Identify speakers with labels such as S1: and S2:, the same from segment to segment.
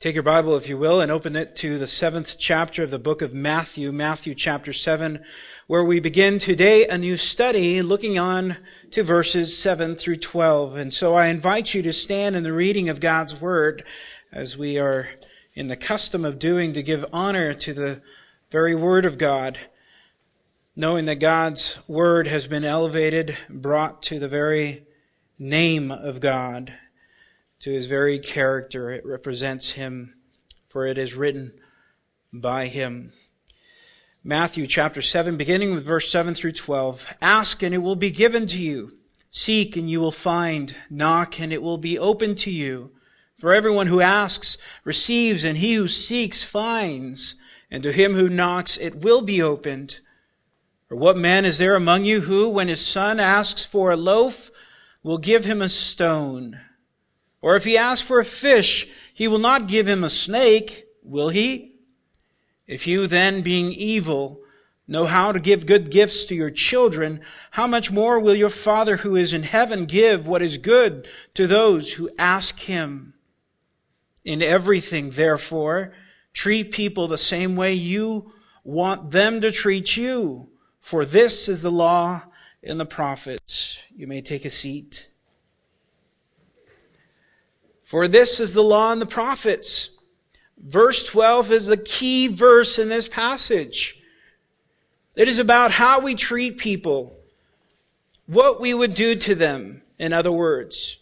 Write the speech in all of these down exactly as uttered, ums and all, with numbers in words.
S1: Take your Bible, if you will, and open it to the seventh chapter of the book of Matthew, Matthew chapter seven, where we begin today a new study looking on to verses seven through twelve. And so I invite you to stand in the reading of God's Word, as we are in the custom of doing, to give honor to the very Word of God, knowing that God's Word has been elevated, brought to the very name of God, to His very character. It represents Him, for it is written by Him. Matthew chapter seven, beginning with verse seven through twelve. Ask and it will be given to you. Seek and you will find. Knock and it will be opened to you. For everyone who asks receives, and he who seeks finds. And to him who knocks it will be opened. For what man is there among you who, when his son asks for a loaf, will give him a stone? Or if he asks for a fish, he will not give him a snake, will he? If you then, being evil, know how to give good gifts to your children, how much more will your Father who is in heaven give what is good to those who ask Him? In everything, therefore, treat people the same way you want them to treat you, for this is the law and the prophets. You may take a seat. For this is the law and the prophets. Verse twelve is the key verse in this passage. It is about how we treat people, what we would do to them, in other words.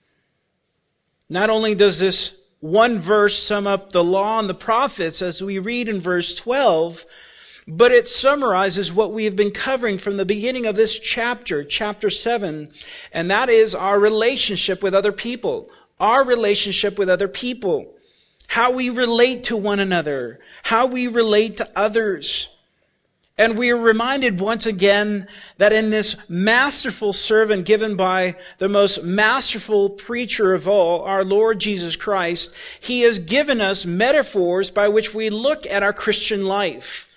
S1: Not only does this one verse sum up the law and the prophets, as we read in verse twelve, but it summarizes what we have been covering from the beginning of this chapter, chapter seven, and that is our relationship with other people. Our relationship with other people, how we relate to one another, how we relate to others. And we are reminded once again that in this masterful sermon given by the most masterful preacher of all, our Lord Jesus Christ, He has given us metaphors by which we look at our Christian life.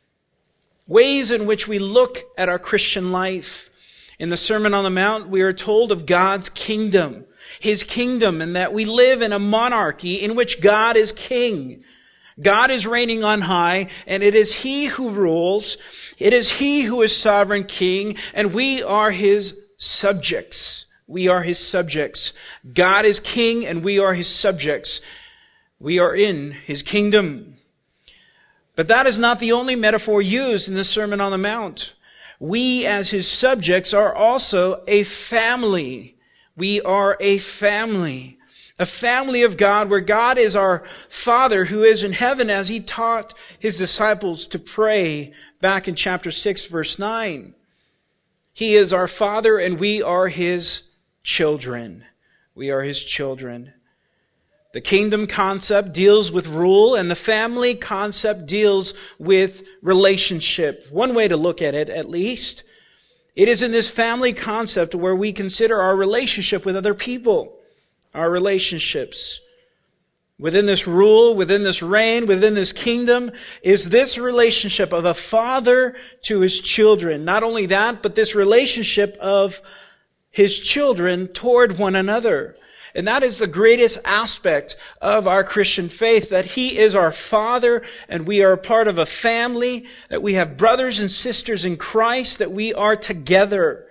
S1: Ways in which we look at our Christian life. In the Sermon on the Mount, we are told of God's kingdom. His kingdom, and that we live in a monarchy in which God is king. God is reigning on high, and it is He who rules. It is He who is sovereign king, and we are His subjects. We are His subjects. God is king, and we are His subjects. We are in His kingdom. But that is not the only metaphor used in the Sermon on the Mount. We, as His subjects, are also a family. We are a family, a family of God, where God is our Father who is in heaven, as He taught His disciples to pray back in chapter six, verse nine. He is our Father and we are His children. We are His children. The kingdom concept deals with rule, and the family concept deals with relationship. One way to look at it, at least. It is in this family concept where we consider our relationship with other people, our relationships. Within this rule, within this reign, within this kingdom, is this relationship of a father to his children. Not only that, but this relationship of his children toward one another. And that is the greatest aspect of our Christian faith, that He is our Father and we are a part of a family, that we have brothers and sisters in Christ, that we are together.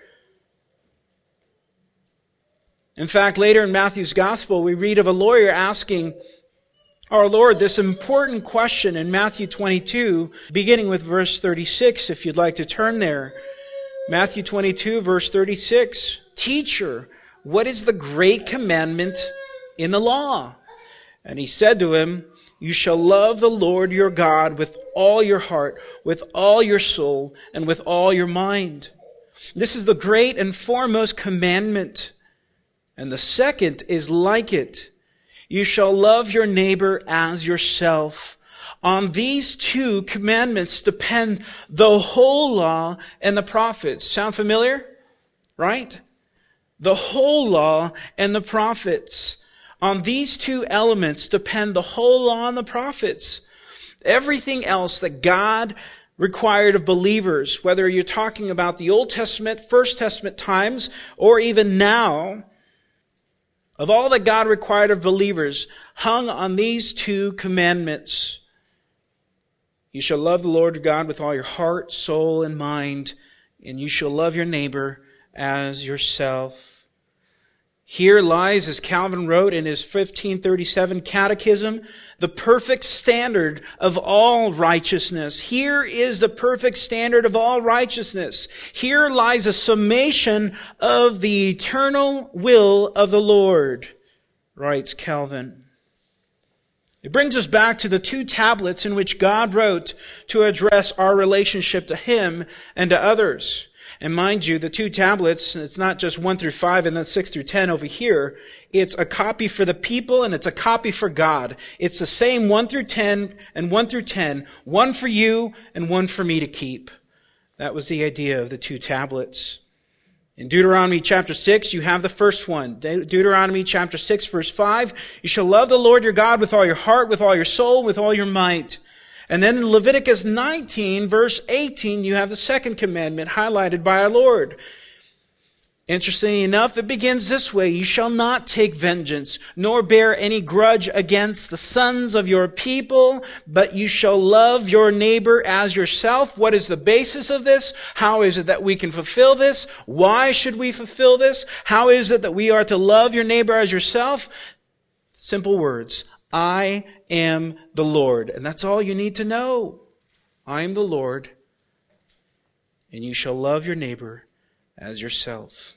S1: In fact, later in Matthew's Gospel, we read of a lawyer asking our Lord this important question in Matthew twenty-two, beginning with verse thirty-six, if you'd like to turn there. Matthew twenty-two, verse thirty-six. Teacher, what is the great commandment in the law? And He said to him, you shall love the Lord your God with all your heart, with all your soul, and with all your mind. This is the great and foremost commandment. And the second is like it. You shall love your neighbor as yourself. On these two commandments depend the whole law and the prophets. Sound familiar? Right? The whole law and the prophets. On these two elements depend the whole law and the prophets. Everything else that God required of believers, whether you're talking about the Old Testament, First Testament times, or even now, of all that God required of believers, hung on these two commandments. You shall love the Lord your God with all your heart, soul, and mind, and you shall love your neighbor as yourself. Here lies, as Calvin wrote in his fifteen thirty-seven Catechism, the perfect standard of all righteousness. Here is the perfect standard of all righteousness. Here lies a summation of the eternal will of the Lord, writes Calvin. It brings us back to the two tablets in which God wrote to address our relationship to Him and to others. And mind you, the two tablets, it's not just one through five and then six through ten over here. It's a copy for the people and it's a copy for God. It's the same one through ten and one through ten. One for you and one for me to keep. That was the idea of the two tablets. In Deuteronomy chapter six, you have the first one. De- Deuteronomy chapter six, verse five. You shall love the Lord your God with all your heart, with all your soul, with all your might. And then in Leviticus nineteen, verse eighteen, you have the second commandment highlighted by our Lord. Interestingly enough, it begins this way. You shall not take vengeance, nor bear any grudge against the sons of your people, but you shall love your neighbor as yourself. What is the basis of this? How is it that we can fulfill this? Why should we fulfill this? How is it that we are to love your neighbor as yourself? Simple words. I am the Lord. And that's all you need to know. I am the Lord, and you shall love your neighbor as yourself.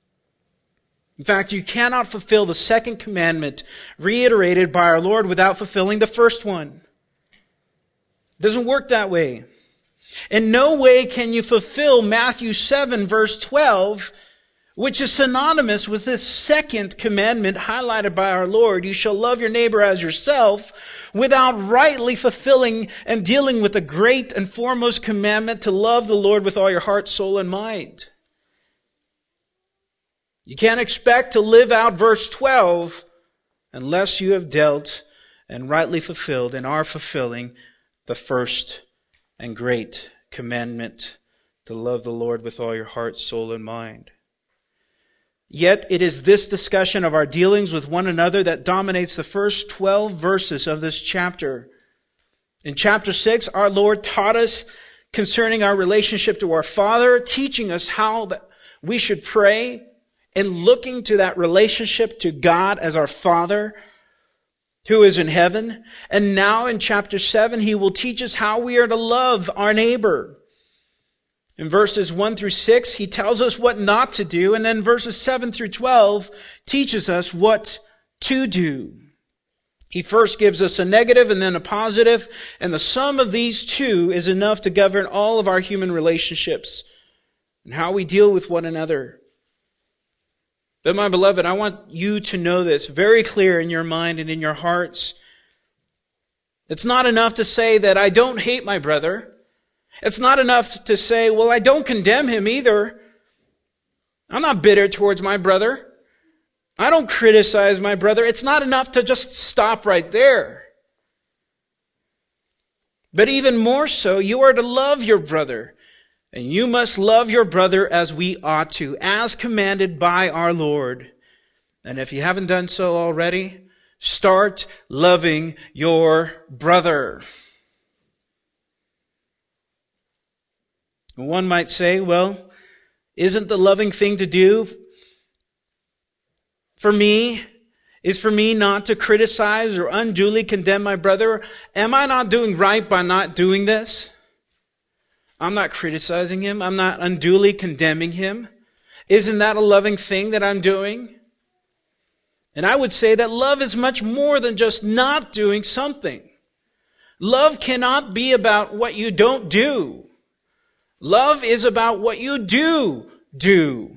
S1: In fact, you cannot fulfill the second commandment reiterated by our Lord without fulfilling the first one. It doesn't work that way. In no way can you fulfill Matthew seven, verse twelve, which is synonymous with this second commandment highlighted by our Lord. You shall love your neighbor as yourself, without rightly fulfilling and dealing with the great and foremost commandment to love the Lord with all your heart, soul, and mind. You can't expect to live out verse twelve unless you have dealt and rightly fulfilled and are fulfilling the first and great commandment to love the Lord with all your heart, soul, and mind. Yet it is this discussion of our dealings with one another that dominates the first twelve verses of this chapter. In chapter six, our Lord taught us concerning our relationship to our Father, teaching us how we should pray and looking to that relationship to God as our Father who is in heaven. And now in chapter seven, He will teach us how we are to love our neighbor. In verses one through six, He tells us what not to do. And then verses seven through twelve teaches us what to do. He first gives us a negative and then a positive. And the sum of these two is enough to govern all of our human relationships and how we deal with one another. But my beloved, I want you to know this very clear in your mind and in your hearts. It's not enough to say that I don't hate my brother. It's not enough to say, well, I don't condemn him either. I'm not bitter towards my brother. I don't criticize my brother. It's not enough to just stop right there. But even more so, you are to love your brother. And you must love your brother as we ought to, as commanded by our Lord. And if you haven't done so already, start loving your brother. One might say, well, isn't the loving thing to do for me, is for me not to criticize or unduly condemn my brother? Am I not doing right by not doing this? I'm not criticizing him. I'm not unduly condemning him. Isn't that a loving thing that I'm doing? And I would say that love is much more than just not doing something. Love cannot be about what you don't do. Love is about what you do do.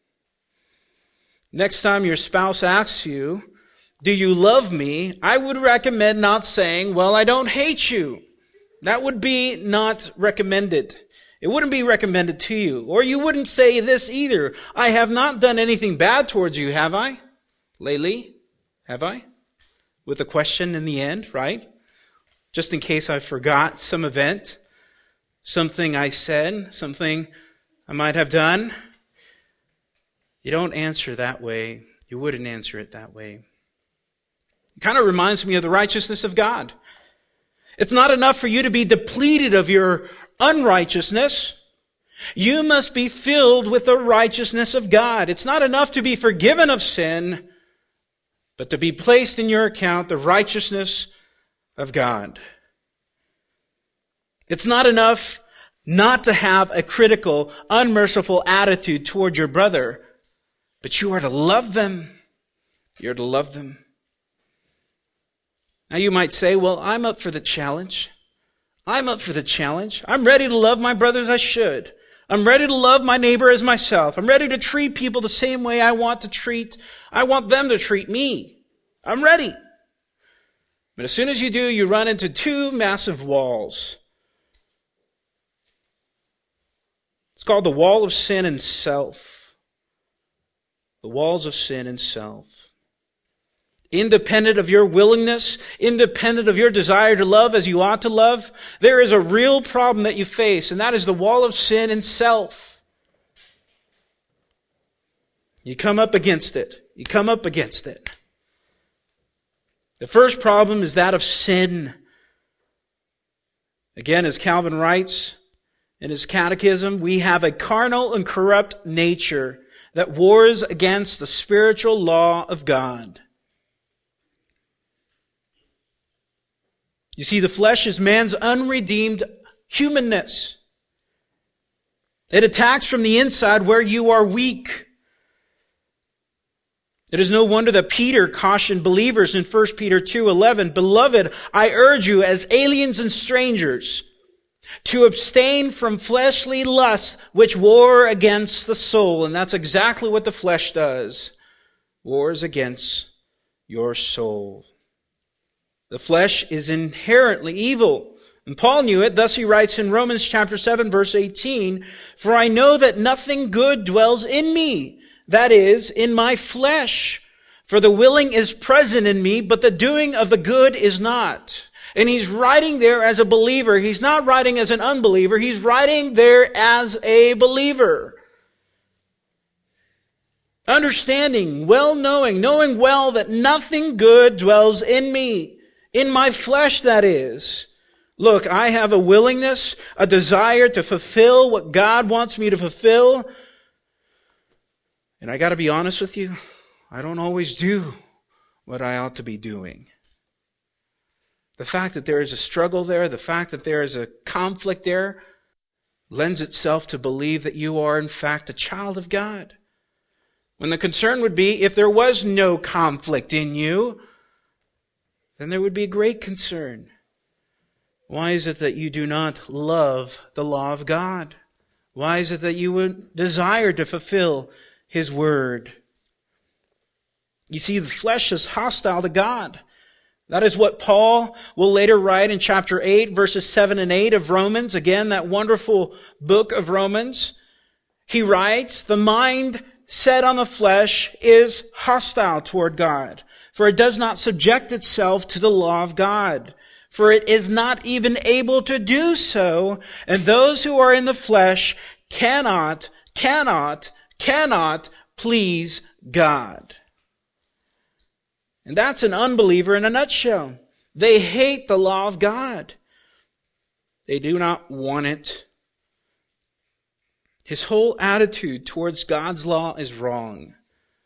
S1: Next time your spouse asks you, do you love me? I would recommend not saying, well, I don't hate you. That would be not recommended. It wouldn't be recommended to you. Or you wouldn't say this either. I have not done anything bad towards you, have I? Lately? Have I? With a question in the end, right? Just in case I forgot some event, something I said, something I might have done. You don't answer that way. You wouldn't answer it that way. It kind of reminds me of the righteousness of God. It's not enough for you to be depleted of your unrighteousness. You must be filled with the righteousness of God. It's not enough to be forgiven of sin, but to be placed in your account the righteousness of God. It's not enough not to have a critical, unmerciful attitude toward your brother, but you are to love them. You're to love them. Now you might say, well, I'm up for the challenge. I'm up for the challenge. I'm ready to love my brother as I should. I'm ready to love my neighbor as myself. I'm ready to treat people the same way I want to treat, I want them to treat me. I'm ready. But as soon as you do, you run into two massive walls. It's called the wall of sin and self. The walls of sin and self. Independent of your willingness, independent of your desire to love as you ought to love, there is a real problem that you face, and that is the wall of sin and self. You come up against it. You come up against it. The first problem is that of sin. Again, as Calvin writes in his catechism, we have a carnal and corrupt nature that wars against the spiritual law of God. You see, the flesh is man's unredeemed humanness. It attacks from the inside where you are weak. It is no wonder that Peter cautioned believers in First Peter two eleven, "Beloved, I urge you as aliens and strangers to abstain from fleshly lusts which war against the soul." And that's exactly what the flesh does. Wars against your soul. The flesh is inherently evil. And Paul knew it. Thus he writes in Romans chapter seven, verse eighteen, "For I know that nothing good dwells in me, that is, in my flesh. For the willing is present in me, but the doing of the good is not." And he's writing there as a believer. He's not writing as an unbeliever. He's writing there as a believer. Understanding, well knowing, knowing well that nothing good dwells in me. In my flesh, that is. Look, I have a willingness, a desire to fulfill what God wants me to fulfill. And I got to be honest with you, I don't always do what I ought to be doing. The fact that there is a struggle there, the fact that there is a conflict there, lends itself to believe that you are in fact a child of God. When the concern would be, if there was no conflict in you, then there would be great concern. Why is it that you do not love the law of God? Why is it that you would desire to fulfill His word? You see, the flesh is hostile to God. That is what Paul will later write in chapter eight, verses seven and eight of Romans. Again, that wonderful book of Romans. He writes, "The mind set on the flesh is hostile toward God, for it does not subject itself to the law of God. For it is not even able to do so, and those who are in the flesh cannot, cannot, cannot please God." And that's an unbeliever in a nutshell. They hate the law of God. They do not want it. His whole attitude towards God's law is wrong.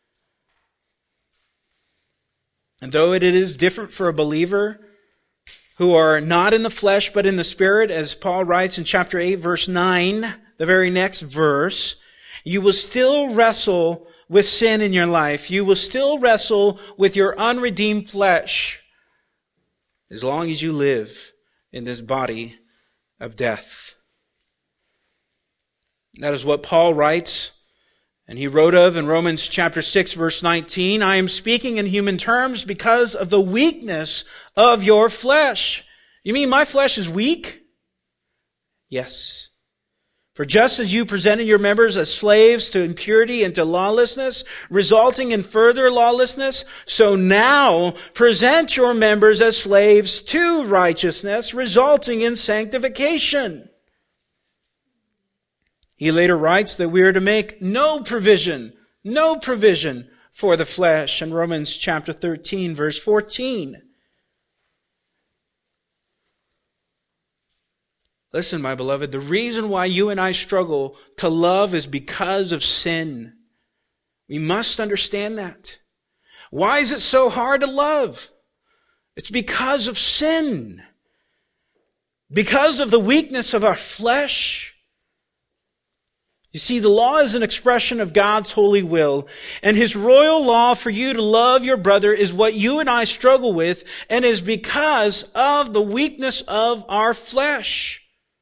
S1: And though it is different for a believer who are not in the flesh but in the Spirit, as Paul writes in chapter eight, verse nine, the very next verse, you will still wrestle with sin in your life. You will still wrestle with your unredeemed flesh as long as you live in this body of death. That is what Paul writes, and he wrote of in Romans chapter six, verse nineteen, "I am speaking in human terms because of the weakness of your flesh." You mean my flesh is weak? Yes. "For just as you presented your members as slaves to impurity and to lawlessness, resulting in further lawlessness, so now present your members as slaves to righteousness, resulting in sanctification." He later writes that we are to make no provision, no provision for the flesh in Romans chapter thirteen, verse fourteen. Listen, my beloved, the reason why you and I struggle to love is because of sin. We must understand that. Why is it so hard to love? It's because of sin. Because of the weakness of our flesh. You see, the law is an expression of God's holy will, and His royal law for you to love your brother is what you and I struggle with, and is because of the weakness of our flesh.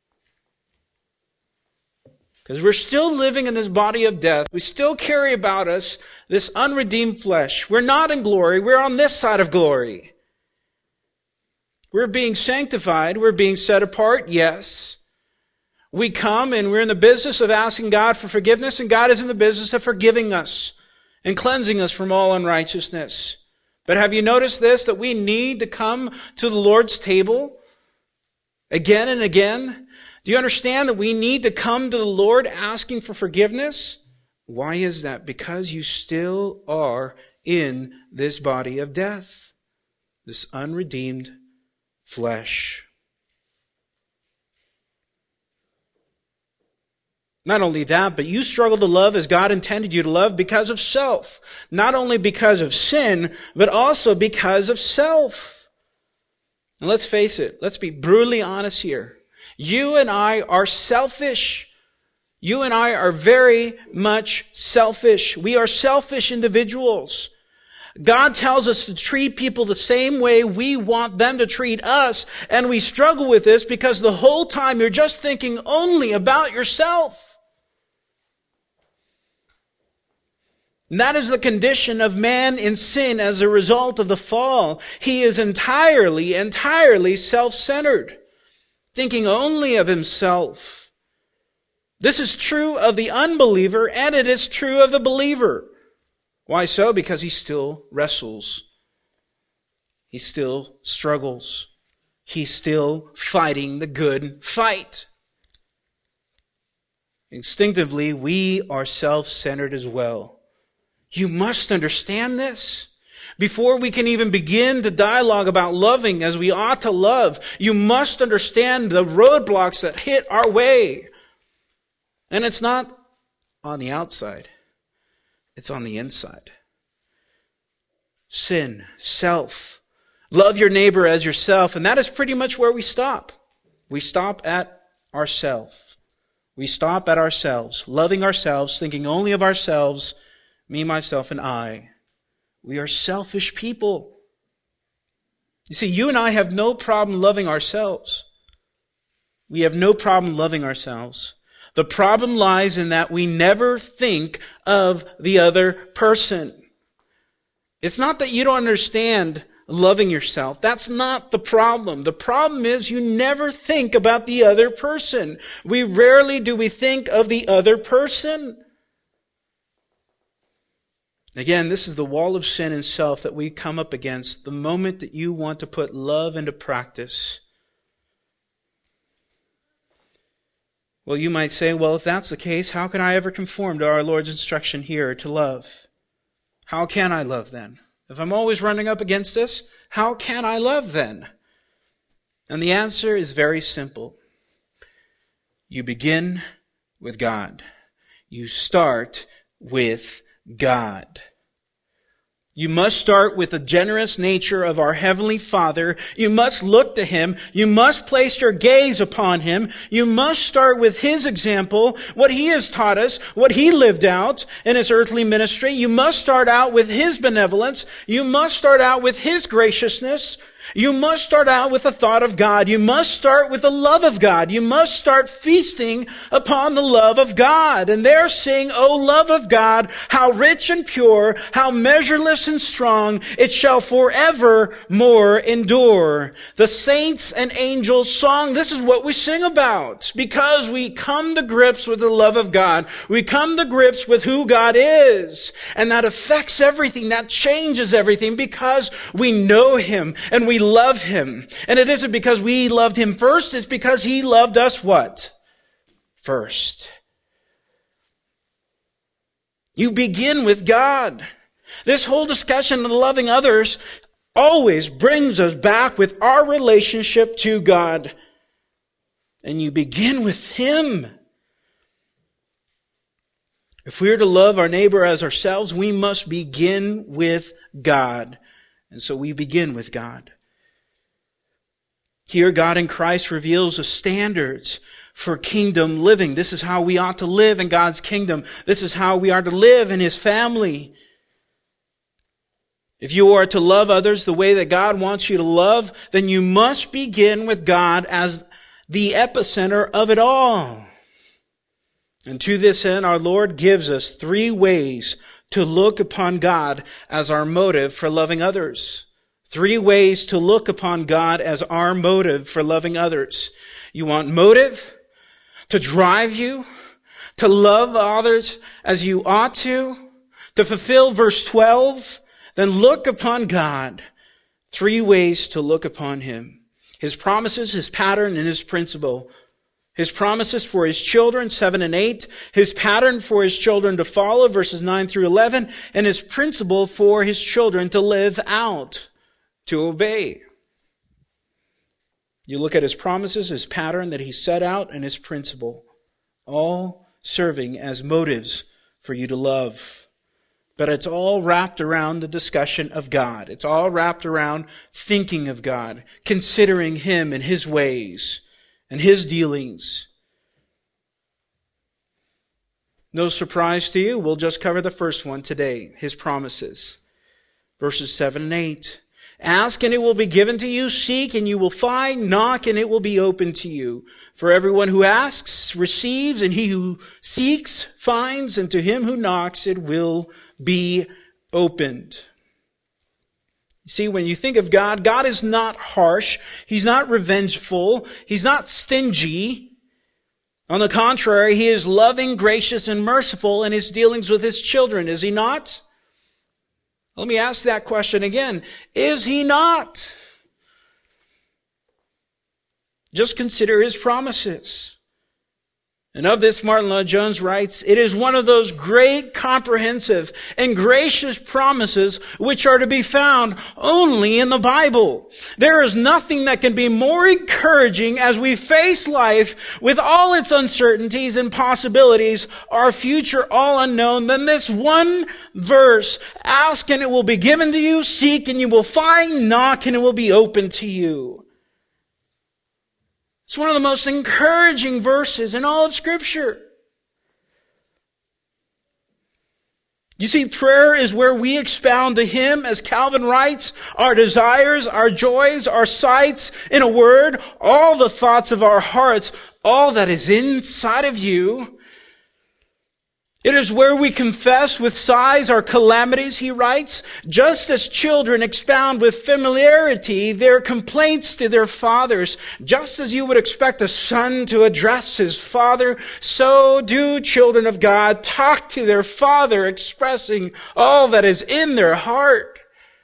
S1: Because we're still living in this body of death. We still carry about us this unredeemed flesh. We're not in glory. We're on this side of glory. We're being sanctified. We're being set apart, yes. We come and we're in the business of asking God for forgiveness, and God is in the business of forgiving us and cleansing us from all unrighteousness. But have you noticed this, that we need to come to the Lord's table again and again? Do you understand that we need to come to the Lord asking for forgiveness? Why is that? Because you still are in this body of death, this unredeemed flesh. Not only that, but you struggle to love as God intended you to love because of self. Not only because of sin, but also because of self. And let's face it, let's be brutally honest here. You and I are selfish. You and I are very much selfish. We are selfish individuals. God tells us to treat people the same way we want them to treat us, and we struggle with this because the whole time you're just thinking only about yourself. And that is the condition of man in sin as a result of the fall. He is entirely, entirely self-centered, thinking only of himself. This is true of the unbeliever, and it is true of the believer. Why so? Because he still wrestles. He still struggles. He's still fighting the good fight. Instinctively, we are self-centered as well. You must understand this. Before we can even begin to dialogue about loving as we ought to love, you must understand the roadblocks that hit our way. And it's not on the outside. It's on the inside. Sin, self. Love your neighbor as yourself. And that is pretty much where we stop. We stop at ourselves. We stop at ourselves, loving ourselves, thinking only of ourselves, me, myself, and I. We are selfish people. You see, you and I have no problem loving ourselves. We have no problem loving ourselves. The problem lies in that we never think of the other person. It's not that you don't understand loving yourself. That's not the problem. The problem is you never think about the other person. We rarely do we think of the other person. Again, this is the wall of sin and self that we come up against the moment that you want to put love into practice. Well, you might say, well, if that's the case, how can I ever conform to our Lord's instruction here to love? How can I love then? If I'm always running up against this, how can I love then? And the answer is very simple. You begin with God. You start with God. You must start with the generous nature of our Heavenly Father. You must look to Him. You must place your gaze upon Him. You must start with His example, what He has taught us, what He lived out in His earthly ministry. You must start out with His benevolence. You must start out with His graciousness. You must start out with the thought of God. You must start with the love of God. You must start feasting upon the love of God. And there sing, O love of God, how rich and pure, how measureless and strong, it shall forever more endure. The saints and angels song, this is what we sing about. Because we come to grips with the love of God. We come to grips with who God is. And that affects everything. That changes everything because we know Him and we love Him. And it isn't because we loved Him first, it's because He loved us what? First. You begin with God. This whole discussion of loving others always brings us back with our relationship to God. And you begin with Him. If we are to love our neighbor as ourselves, we must begin with God. And so we begin with God. Here, God in Christ reveals the standards for kingdom living. This is how we ought to live in God's kingdom. This is how we are to live in His family. If you are to love others the way that God wants you to love, then you must begin with God as the epicenter of it all. And to this end, our Lord gives us three ways to look upon God as our motive for loving others. Three ways to look upon God as our motive for loving others. You want motive to drive you to love others as you ought to, to fulfill verse twelve, then look upon God. Three ways to look upon Him. His promises, His pattern, and His principle. His promises for His children, seven and eight. His pattern for His children to follow, verses nine through eleven. And His principle for His children to live out, to obey. You look at His promises, His pattern that He set out, and His principle. All serving as motives for you to love. But it's all wrapped around the discussion of God. It's all wrapped around thinking of God, considering Him and His ways and His dealings. No surprise to you, we'll just cover the first one today, His promises. Verses seven and eight. Ask and it will be given to you. Seek and you will find. Knock and it will be open to you. For everyone who asks receives, and he who seeks finds, and to him who knocks it will be opened. You see, when you think of God, God is not harsh. He's not revengeful. He's not stingy. On the contrary, He is loving, gracious, and merciful in His dealings with His children. Is He not? Let me ask that question again. Is He not? Just consider His promises. And of this, Martin Lloyd-Jones writes, it is one of those great, comprehensive, and gracious promises which are to be found only in the Bible. There is nothing that can be more encouraging as we face life with all its uncertainties and possibilities, our future all unknown, than this one verse. Ask and it will be given to you. Seek and you will find. Knock and it will be open to you. It's one of the most encouraging verses in all of Scripture. You see, prayer is where we expound to Him, as Calvin writes, our desires, our joys, our sights, in a word, all the thoughts of our hearts, all that is inside of you. It is where we confess with sighs our calamities, he writes, just as children expound with familiarity their complaints to their fathers, just as you would expect a son to address his father, so do children of God talk to their Father, expressing all that is in their heart.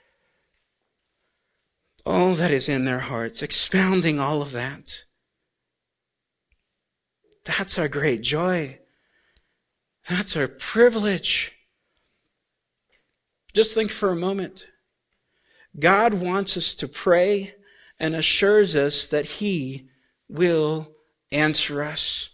S1: All that is in their hearts, expounding all of that. That's our great joy. That's our privilege. Just think for a moment. God wants us to pray and assures us that He will answer us.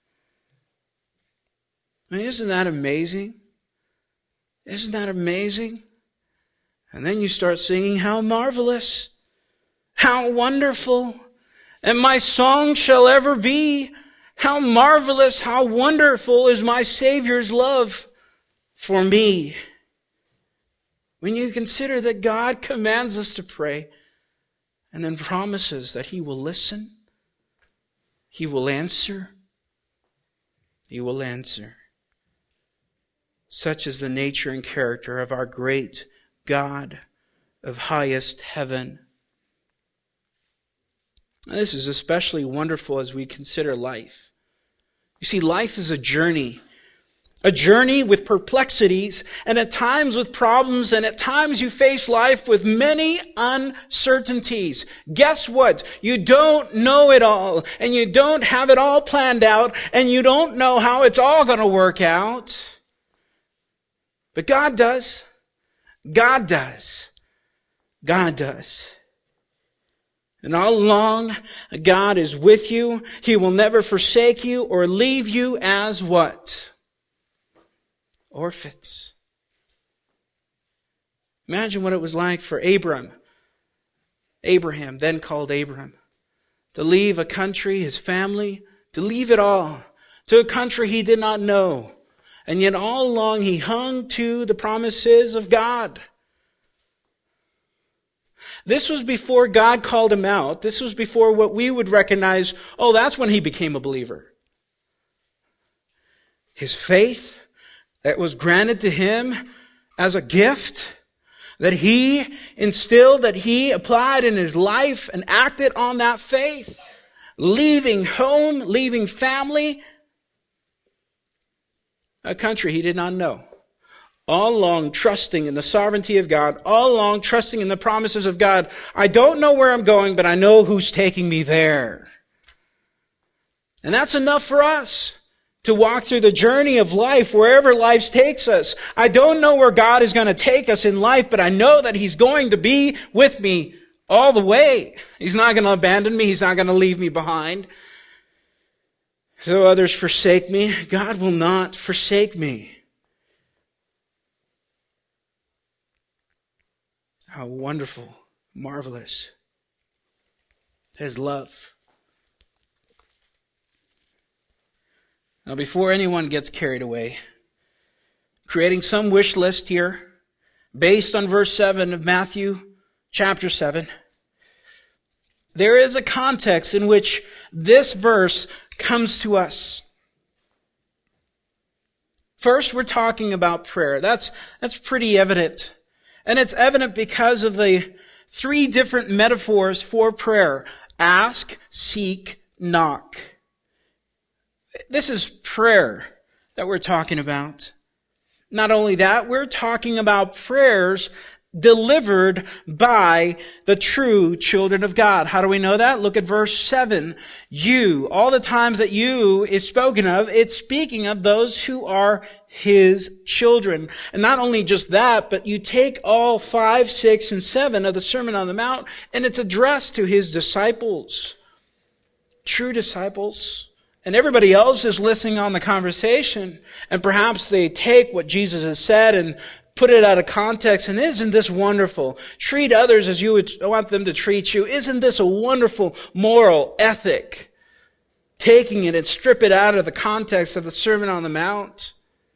S1: I mean, isn't that amazing? Isn't that amazing? And then you start singing, how marvelous, how wonderful, and my song shall ever be. How marvelous, how wonderful is my Savior's love for me. When you consider that God commands us to pray and then promises that He will listen, He will answer, He will answer. Such is the nature and character of our great God of highest heaven. And this is especially wonderful as we consider life. You see, life is a journey. A journey with perplexities, and at times with problems, and at times you face life with many uncertainties. Guess what? You don't know it all, and you don't have it all planned out, and you don't know how it's all going to work out. But God does. God does. God does. And all along, God is with you. He will never forsake you or leave you as what? Orphans. Imagine what it was like for Abram, Abraham, then called Abram, to leave a country, his family, to leave it all, to a country he did not know. And yet all along he hung to the promises of God. This was before God called him out. This was before what we would recognize, oh, that's when he became a believer. His faith that was granted to him as a gift, that he instilled, that he applied in his life and acted on that faith, leaving home, leaving family, a country he did not know. All along trusting in the sovereignty of God, all along trusting in the promises of God. I don't know where I'm going, but I know who's taking me there. And that's enough for us to walk through the journey of life, wherever life takes us. I don't know where God is going to take us in life, but I know that He's going to be with me all the way. He's not going to abandon me. He's not going to leave me behind. Though others forsake me, God will not forsake me. How wonderful, marvelous His love. Now, before anyone gets carried away, creating some wish list here, based on verse seven of Matthew chapter seven, there is a context in which this verse comes to us. First, we're talking about prayer. That's, that's pretty evident. And it's evident because of the three different metaphors for prayer. Ask, seek, knock. This is prayer that we're talking about. Not only that, we're talking about prayers delivered by the true children of God. How do we know that? Look at verse seven. You, all the times that you is spoken of, it's speaking of those who are His children. And not only just that, but you take all five, six, and seven of the Sermon on the Mount, and it's addressed to His disciples. True disciples. And everybody else is listening on the conversation, and perhaps they take what Jesus has said and put it out of context, and isn't this wonderful? Treat others as you would want them to treat you. Isn't this a wonderful moral ethic? Taking it and strip it out of the context of the Sermon on the Mount.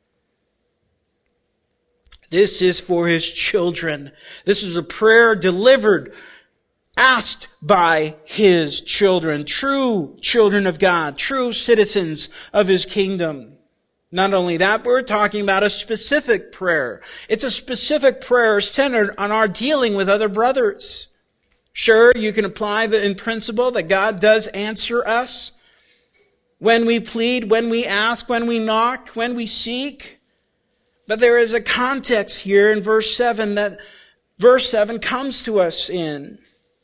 S1: This is for His children. This is a prayer delivered, asked by His children, true children of God, true citizens of His kingdom. Not only that, we're talking about a specific prayer. It's a specific prayer centered on our dealing with other brothers. Sure, you can apply the in principle that God does answer us when we plead, when we ask, when we knock, when we seek. But there is a context here in verse seven that verse seven comes to us in.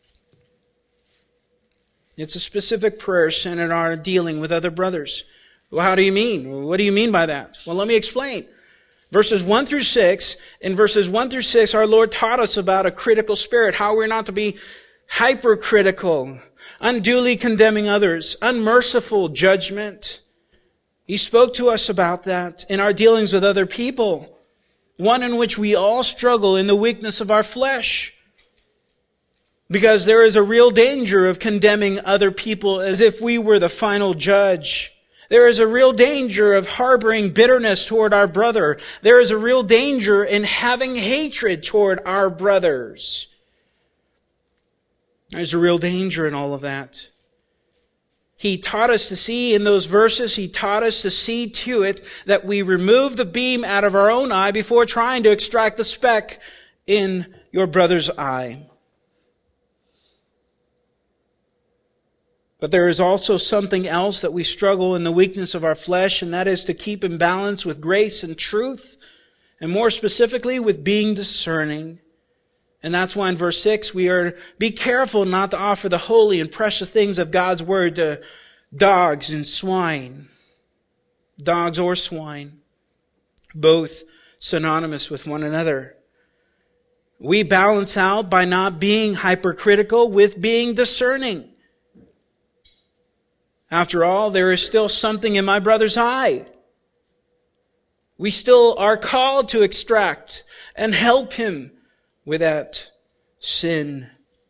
S1: It's a specific prayer centered on our dealing with other brothers. Well, how do you mean? What do you mean by that? Well, let me explain. Verses one through six, in verses one through six, our Lord taught us about a critical spirit, how we're not to be hypercritical, unduly condemning others, unmerciful judgment. He spoke to us about that in our dealings with other people, one in which we all struggle in the weakness of our flesh. Because there is a real danger of condemning other people as if we were the final judge. There is a real danger of harboring bitterness toward our brother. There is a real danger in having hatred toward our brothers. There's a real danger in all of that. He taught us to see in those verses, He taught us to see to it that we remove the beam out of our own eye before trying to extract the speck in your brother's eye. But there is also something else that we struggle in the weakness of our flesh, and that is to keep in balance with grace and truth, and more specifically with being discerning. And that's why in verse six we are, be careful not to offer the holy and precious things of God's word to dogs and swine. Dogs or swine, both synonymous with one another. We balance out by not being hypercritical with being discerning. After all, there is still something in my brother's eye. We still are called to extract and help him with that sin.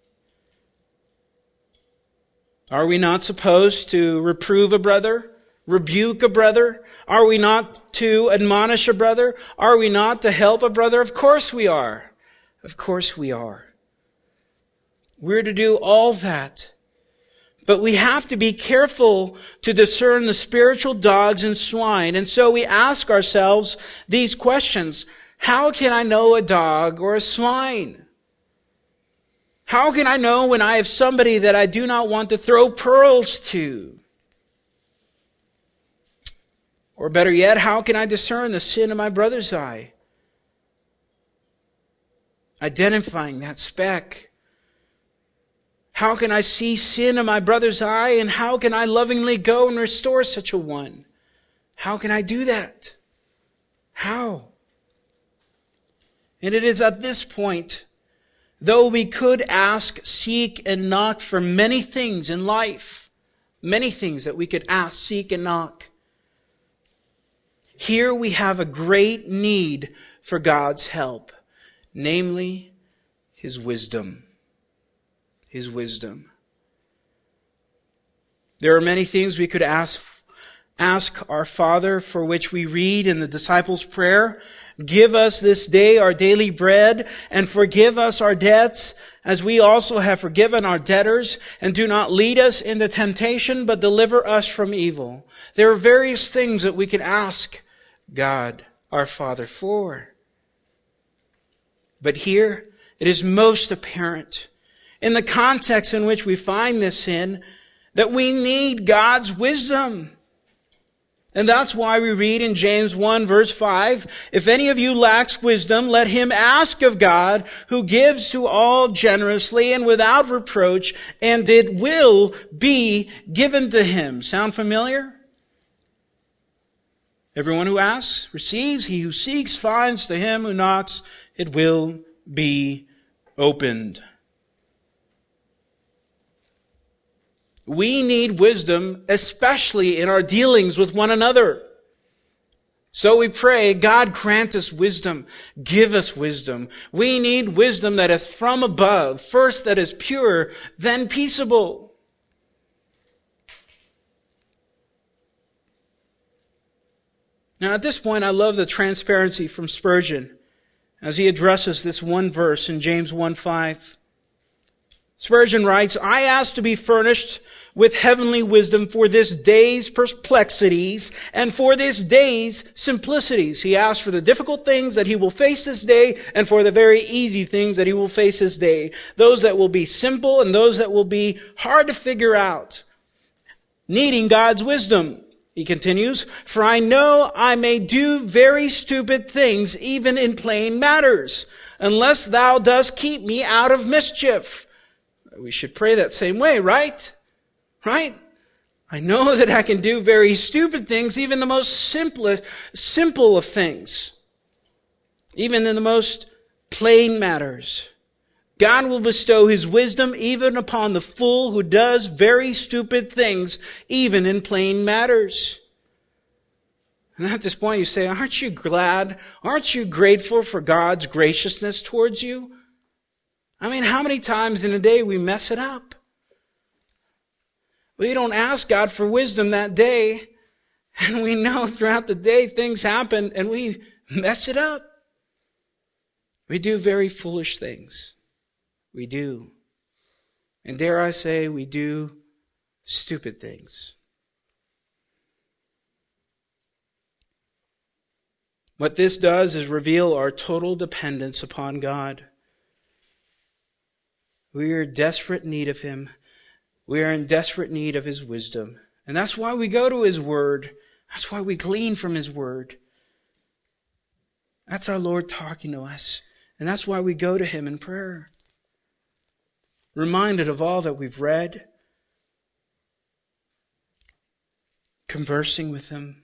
S1: Are we not supposed to reprove a brother? Rebuke a brother? Are we not to admonish a brother? Are we not to help a brother? Of course we are. Of course we are. We're to do all that. But we have to be careful to discern the spiritual dogs and swine. And so we ask ourselves these questions. How can I know a dog or a swine? How can I know when I have somebody that I do not want to throw pearls to? Or better yet, how can I discern the sin in my brother's eye? Identifying that speck. How can I see sin in my brother's eye, and how can I lovingly go and restore such a one? How can I do that? How? And it is at this point, though we could ask, seek, and knock for many things in life, many things that we could ask, seek, and knock, here we have a great need for God's help, namely His wisdom. His wisdom. There are many things we could ask, ask our Father, for which we read in the disciples' prayer. Give us this day our daily bread, and forgive us our debts, as we also have forgiven our debtors, and do not lead us into temptation, but deliver us from evil. There are various things that we can ask God, our Father, for. But here, it is most apparent, in the context in which we find this in, that we need God's wisdom. And that's why we read in James one verse five, if any of you lacks wisdom, let him ask of God, who gives to all generously and without reproach, and it will be given to him. Sound familiar? Everyone who asks receives. He who seeks finds. To him who knocks it will be opened. We need wisdom, especially in our dealings with one another. So we pray, God, grant us wisdom. Give us wisdom. We need wisdom that is from above. First, that is pure, then peaceable. Now, at this point, I love the transparency from Spurgeon as he addresses this one verse in James one five. Spurgeon writes, I ask to be furnished with heavenly wisdom for this day's perplexities and for this day's simplicities. He asks for the difficult things that he will face this day and for the very easy things that he will face this day. Those that will be simple and those that will be hard to figure out. Needing God's wisdom. He continues, for I know I may do very stupid things even in plain matters, unless thou dost keep me out of mischief. We should pray that same way, right? Right? I know that I can do very stupid things, even the most simple, simple of things. Even in the most plain matters. God will bestow His wisdom even upon the fool who does very stupid things, even in plain matters. And at this point you say, aren't you glad? Aren't you grateful for God's graciousness towards you? I mean, how many times in a day we mess it up? We don't ask God for wisdom that day, and we know throughout the day things happen, and we mess it up. We do very foolish things. We do. And dare I say, we do stupid things. What this does is reveal our total dependence upon God. We are in desperate need of Him. We are in desperate need of His wisdom. And that's why we go to His Word. That's why we glean from His Word. That's our Lord talking to us. And that's why we go to Him in prayer. Reminded of all that we've read. Conversing with Him.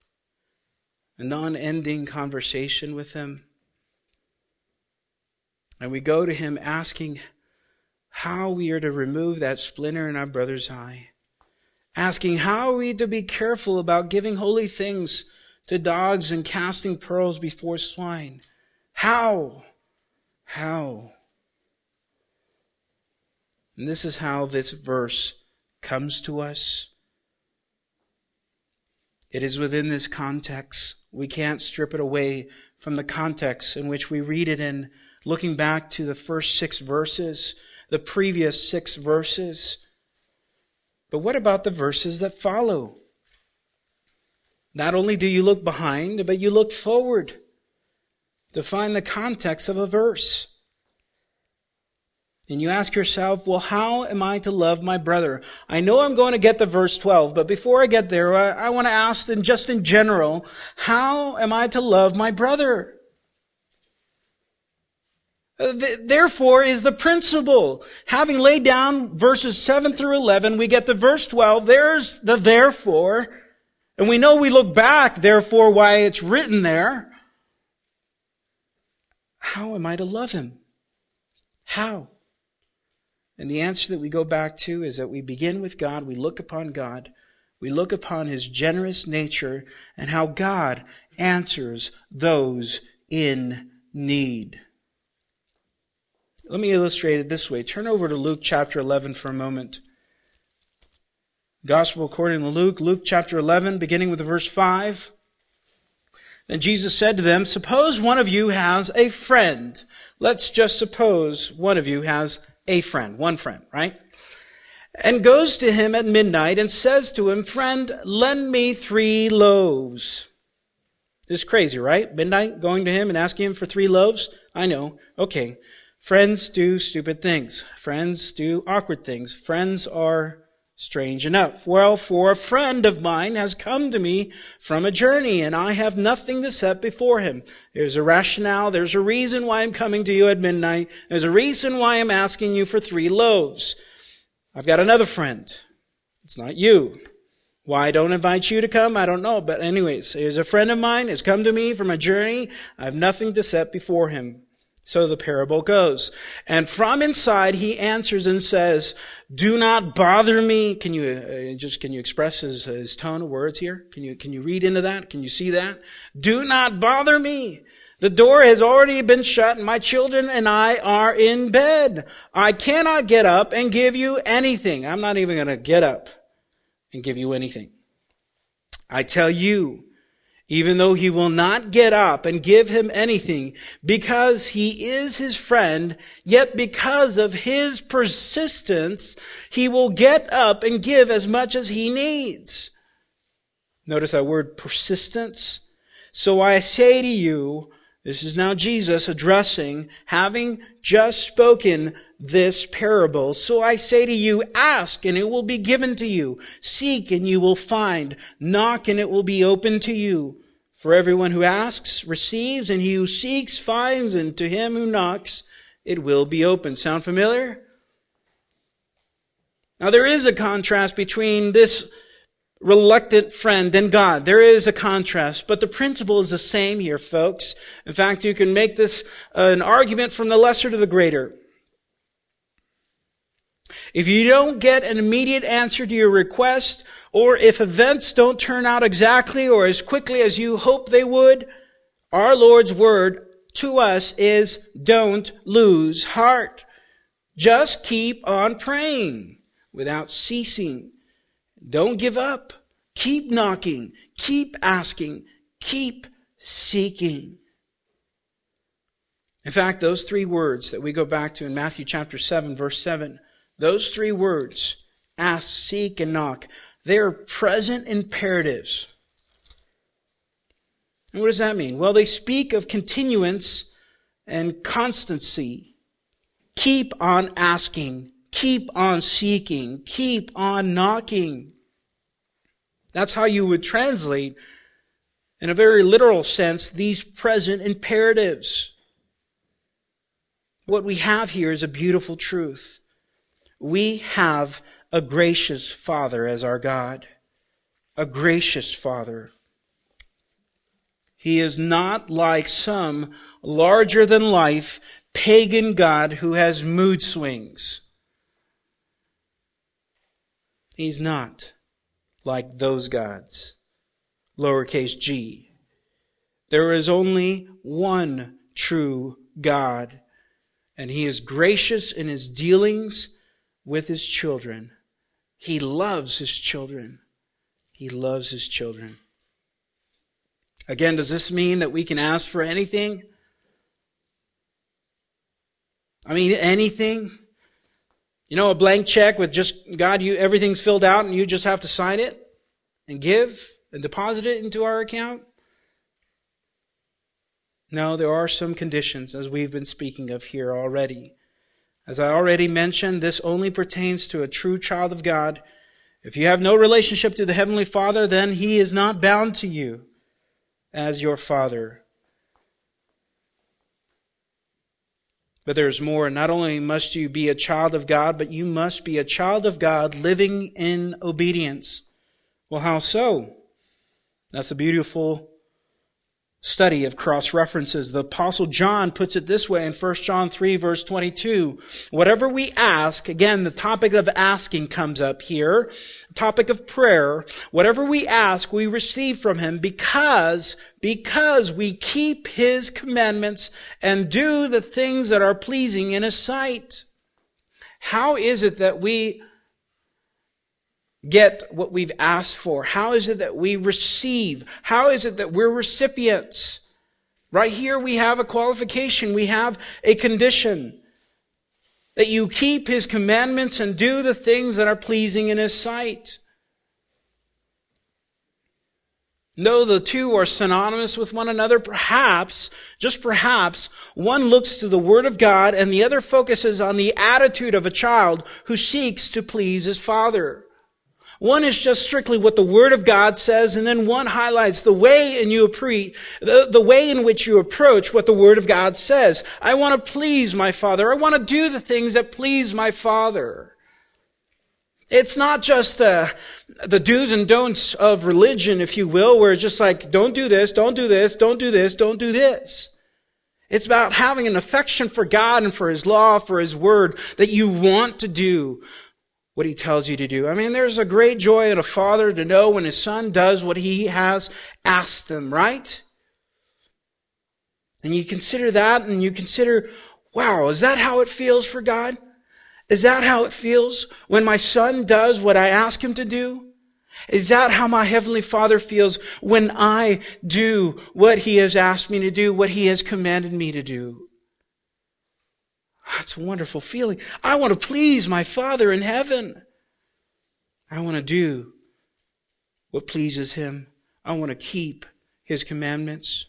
S1: A non-ending conversation with Him. And we go to him asking how we are to remove that splinter in our brother's eye. Asking how are we to be careful about giving holy things to dogs and casting pearls before swine. How? How? And this is how this verse comes to us. It is within this context. We can't strip it away from the context in which we read it in, looking back to the first six verses, the previous six verses. But what about the verses that follow? Not only do you look behind, but you look forward to find the context of a verse. And you ask yourself, well, how am I to love my brother? I know I'm going to get to verse twelve, but before I get there, I, I want to ask, and just in general, how am I to love my brother? Therefore is the principle. Having laid down verses seven through eleven, we get to verse twelve. There's the therefore. And we know we look back, therefore, why it's written there. How am I to love him? How? And the answer that we go back to is that we begin with God. We look upon God. We look upon his generous nature and how God answers those in need. Let me illustrate it this way. Turn over to Luke chapter eleven for a moment. Gospel according to Luke, Luke chapter eleven, beginning with verse five. Then Jesus said to them, suppose one of you has a friend. Let's just suppose one of you has a friend, one friend, right? And goes to him at midnight and says to him, friend, lend me three loaves. This is crazy, right? Midnight, going to him and asking him for three loaves? I know. Okay. Friends do stupid things. Friends do awkward things. Friends are strange enough. Well, for a friend of mine has come to me from a journey, and I have nothing to set before him. There's a rationale. There's a reason why I'm coming to you at midnight. There's a reason why I'm asking you for three loaves. I've got another friend. It's not you. Why I don't invite you to come, I don't know. But anyways, there's a friend of mine has come to me from a journey. I have nothing to set before him. So the parable goes. And from inside he answers and says, do not bother me. Can you uh, just, can you express his, his tone of words here? Can you, can you read into that? Can you see that? Do not bother me. The door has already been shut and my children and I are in bed. I cannot get up and give you anything. I'm not even going to get up and give you anything. I tell you, even though he will not get up and give him anything, because he is his friend, yet because of his persistence, he will get up and give as much as he needs. Notice that word persistence. So I say to you, this is now Jesus addressing, having just spoken this parable. So I say to you, ask and it will be given to you. Seek and you will find. Knock and it will be open to you. For everyone who asks receives, and he who seeks finds, and to him who knocks it will be open. Sound familiar? Now there is a contrast between this reluctant friend and God. There is a contrast, but the principle is the same here, folks. In fact, you can make this uh, an argument from the lesser to the greater. If you don't get an immediate answer to your request, or if events don't turn out exactly or as quickly as you hope they would, our Lord's word to us is don't lose heart. Just keep on praying without ceasing. Don't give up. Keep knocking. Keep asking. Keep seeking. In fact, those three words that we go back to in Matthew chapter seven, verse seven, those three words, ask, seek, and knock, they are present imperatives. And what does that mean? Well, they speak of continuance and constancy. Keep on asking. Keep on seeking. Keep on knocking. That's how you would translate, in a very literal sense, these present imperatives. What we have here is a beautiful truth. We have a gracious Father as our God. A gracious Father. He is not like some larger-than-life, pagan god who has mood swings. He's not like those gods. Lowercase g. There is only one true God, and He is gracious in His dealings with His children. He loves His children. He loves His children. Again, does this mean that we can ask for anything? I mean, anything? You know, a blank check with just, God, you everything's filled out and you just have to sign it and give and deposit it into our account? No, there are some conditions, as we've been speaking of here already. As I already mentioned, this only pertains to a true child of God. If you have no relationship to the Heavenly Father, then He is not bound to you as your Father. But there's more. Not only must you be a child of God, but you must be a child of God living in obedience. Well, how so? That's a beautiful study of cross-references. The Apostle John puts it this way in First John three, verse twenty-two. Whatever we ask, again, the topic of asking comes up here, the topic of prayer. Whatever we ask, we receive from Him because, because we keep His commandments and do the things that are pleasing in His sight. How is it that we get what we've asked for? How is it that we receive? How is it that we're recipients? Right here we have a qualification. We have a condition. That you keep His commandments and do the things that are pleasing in His sight. Though the two are synonymous with one another, perhaps, just perhaps, one looks to the Word of God and the other focuses on the attitude of a child who seeks to please his father. One is just strictly what the Word of God says, and then one highlights the way in you appre- the, the way in which you approach what the Word of God says. I want to please my Father. I want to do the things that please my Father. It's not just uh, the do's and don'ts of religion, if you will, where it's just like, don't do this, don't do this, don't do this, don't do this. It's about having an affection for God and for His law, for His Word, that you want to do what He tells you to do. I mean, there's a great joy in a father to know when his son does what he has asked him, right? And you consider that and you consider, wow, is that how it feels for God? Is that how it feels when my son does what I ask him to do? Is that how my Heavenly Father feels when I do what He has asked me to do, what He has commanded me to do? That's a wonderful feeling. I want to please my Father in heaven. I want to do what pleases Him. I want to keep His commandments.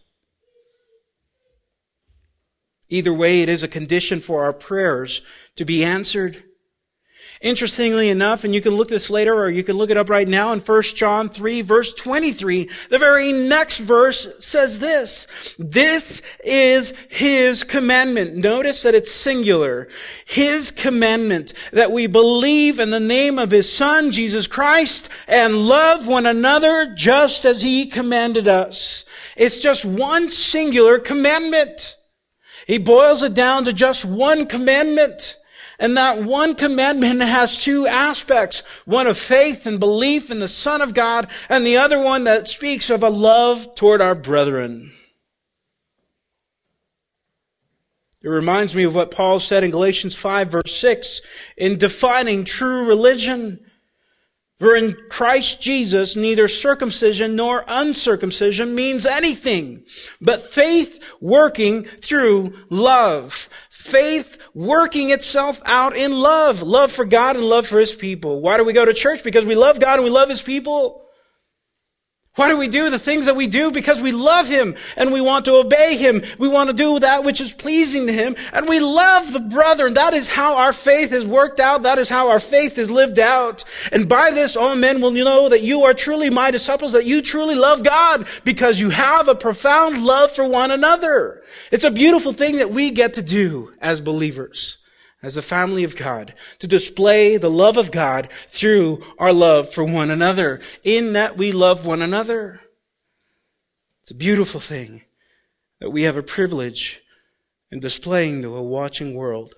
S1: Either way, it is a condition for our prayers to be answered. Interestingly enough, and you can look this later or you can look it up right now in First John three, verse twenty-three, the very next verse says this: this is His commandment. Notice that it's singular. His commandment, that we believe in the name of His Son, Jesus Christ, and love one another just as He commanded us. It's just one singular commandment. He boils it down to just one commandment. And that one commandment has two aspects. One of faith and belief in the Son of God, and the other one that speaks of a love toward our brethren. It reminds me of what Paul said in Galatians five, verse six, in defining true religion. For in Christ Jesus, neither circumcision nor uncircumcision means anything, but faith working through love. Faith working itself out in love. Love for God and love for His people. Why do we go to church? Because we love God and we love His people. Why do we do the things that we do? Because we love Him and we want to obey Him. We want to do that which is pleasing to Him. And we love the brethren. That is how our faith is worked out. That is how our faith is lived out. And by this all men will know that you are truly my disciples, that you truly love God, because you have a profound love for one another. It's a beautiful thing that we get to do as believers, as a family of God, to display the love of God through our love for one another, in that we love one another. It's a beautiful thing that we have a privilege and displaying to a watching world.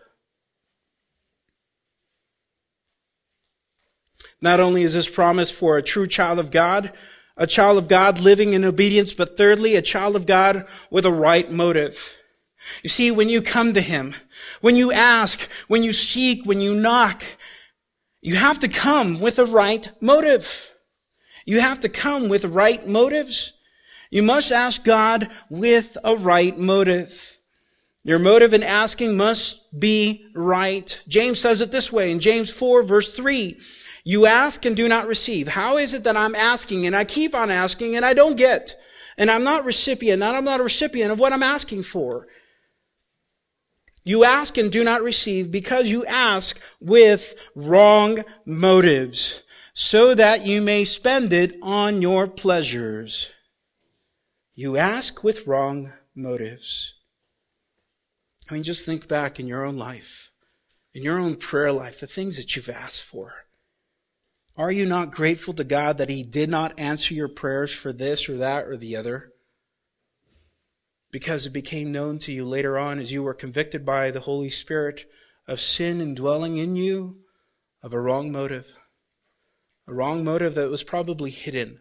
S1: Not only is this promise for a true child of God, a child of God living in obedience, but thirdly, a child of God with a right motive. You see, when you come to Him, when you ask, when you seek, when you knock, you have to come with a right motive. You have to come with right motives. You must ask God with a right motive. Your motive in asking must be right. James says it this way in James four, verse three. You ask and do not receive. How is it that I'm asking and I keep on asking and I don't get? And I'm not recipient, and I'm not a recipient of what I'm asking for. You ask and do not receive because you ask with wrong motives, so that you may spend it on your pleasures. You ask with wrong motives. I mean, just think back in your own life, in your own prayer life, the things that you've asked for. Are you not grateful to God that He did not answer your prayers for this or that or the other? Because it became known to you later on as you were convicted by the Holy Spirit of sin indwelling in you, of a wrong motive. A wrong motive that was probably hidden.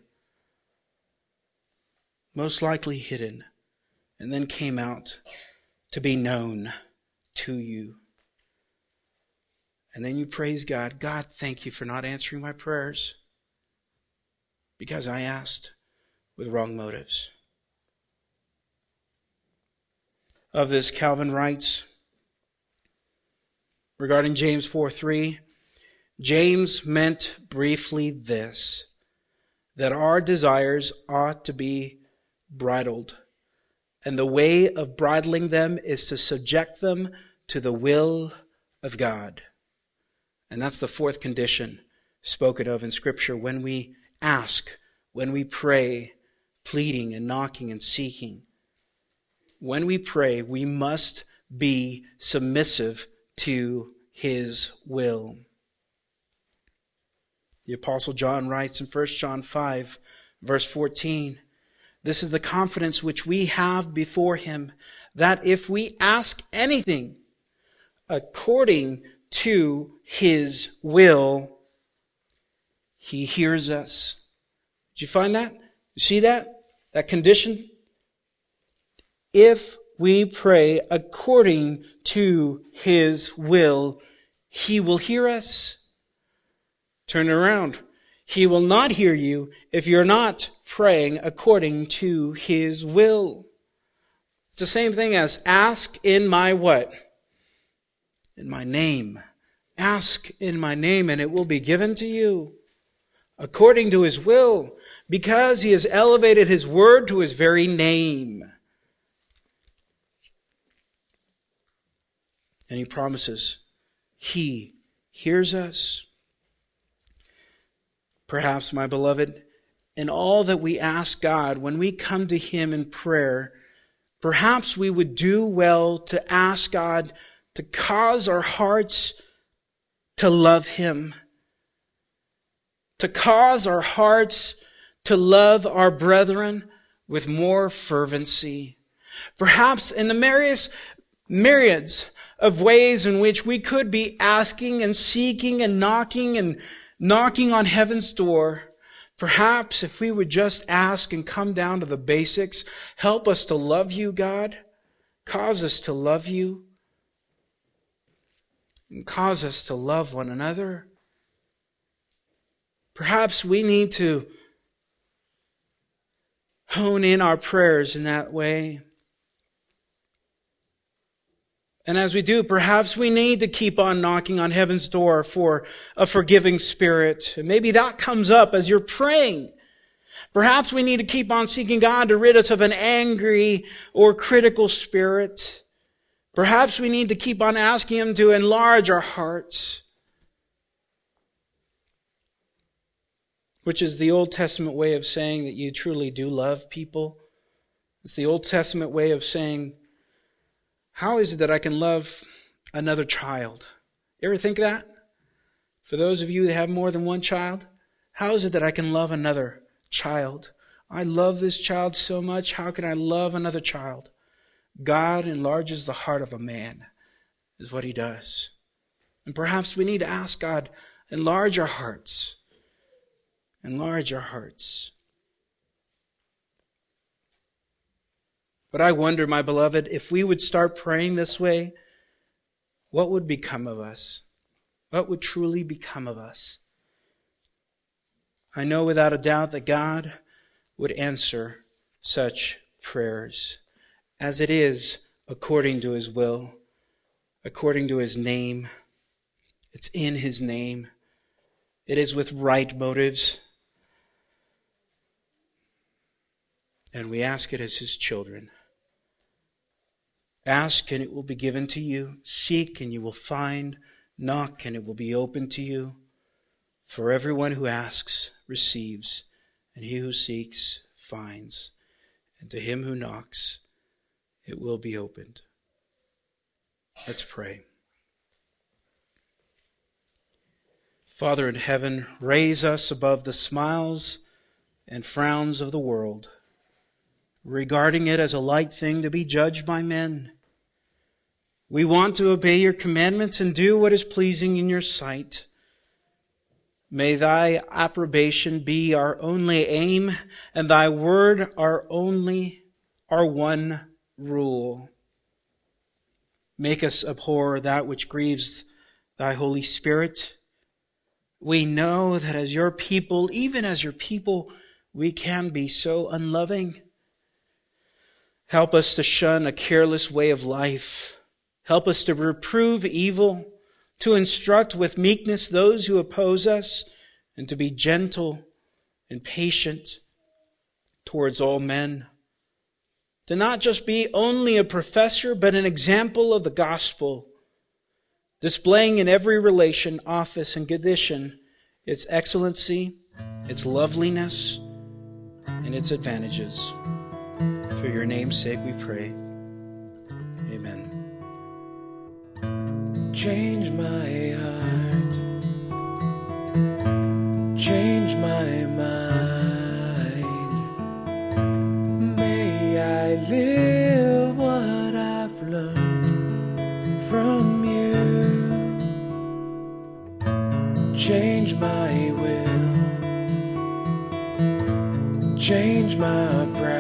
S1: Most likely hidden. And then came out to be known to you. And then you praise God. God, thank you for not answering my prayers because I asked with wrong motives. Of this, Calvin writes regarding James four three, James meant briefly this, that our desires ought to be bridled, and the way of bridling them is to subject them to the will of God. And that's the fourth condition spoken of in Scripture when we ask, when we pray, pleading and knocking and seeking. When we pray, we must be submissive to His will. The Apostle John writes in First John five, verse fourteen, this is the confidence which we have before Him, that if we ask anything according to His will, He hears us. Did you find that? You see that? That condition? If we pray according to His will, He will hear us. Turn it around. He will not hear you if you're not praying according to His will. It's the same thing as ask in my what? In my name. Ask in my name and it will be given to you according to His will, because He has elevated His word to His very name. And He promises He hears us. Perhaps, my beloved, in all that we ask God, when we come to Him in prayer, perhaps we would do well to ask God to cause our hearts to love Him, to cause our hearts to love our brethren with more fervency. Perhaps in the myriads, myriads of ways in which we could be asking and seeking and knocking and knocking on heaven's door, perhaps if we would just ask and come down to the basics, help us to love you, God. Cause us to love you. And cause us to love one another. Perhaps we need to hone in our prayers in that way. And as we do, perhaps we need to keep on knocking on heaven's door for a forgiving spirit. And maybe that comes up as you're praying. Perhaps we need to keep on seeking God to rid us of an angry or critical spirit. Perhaps we need to keep on asking Him to enlarge our hearts, which is the Old Testament way of saying that you truly do love people. It's the Old Testament way of saying, how is it that I can love another child? You ever think of that? For those of you that have more than one child, how is it that I can love another child? I love this child so much. How can I love another child? God enlarges the heart of a man, is what he does. And perhaps we need to ask God, enlarge our hearts. Enlarge our hearts. But I wonder, my beloved, if we would start praying this way, what would become of us? What would truly become of us? I know without a doubt that God would answer such prayers, as it is according to His will, according to His name. It's in His name. It is with right motives. And we ask it as His children. Ask and it will be given to you. Seek and you will find. Knock and it will be opened to you. For everyone who asks receives, and he who seeks finds. And to him who knocks it will be opened. Let's pray. Father in heaven, raise us above the smiles and frowns of the world, regarding it as a light thing to be judged by men. We want to obey your commandments and do what is pleasing in your sight. May thy approbation be our only aim, and thy word our only, our one rule. Make us abhor that which grieves thy Holy Spirit. We know that as your people, even as your people, we can be so unloving. Help us to shun a careless way of life. Help us to reprove evil, to instruct with meekness those who oppose us, and to be gentle and patient towards all men. To not just be only a professor, but an example of the gospel, displaying in every relation, office, and condition its excellency, its loveliness, and its advantages. For your name's sake we pray. Amen.
S2: Change my heart, change my mind. May I live what I've learned from you. Change my will, change my pride.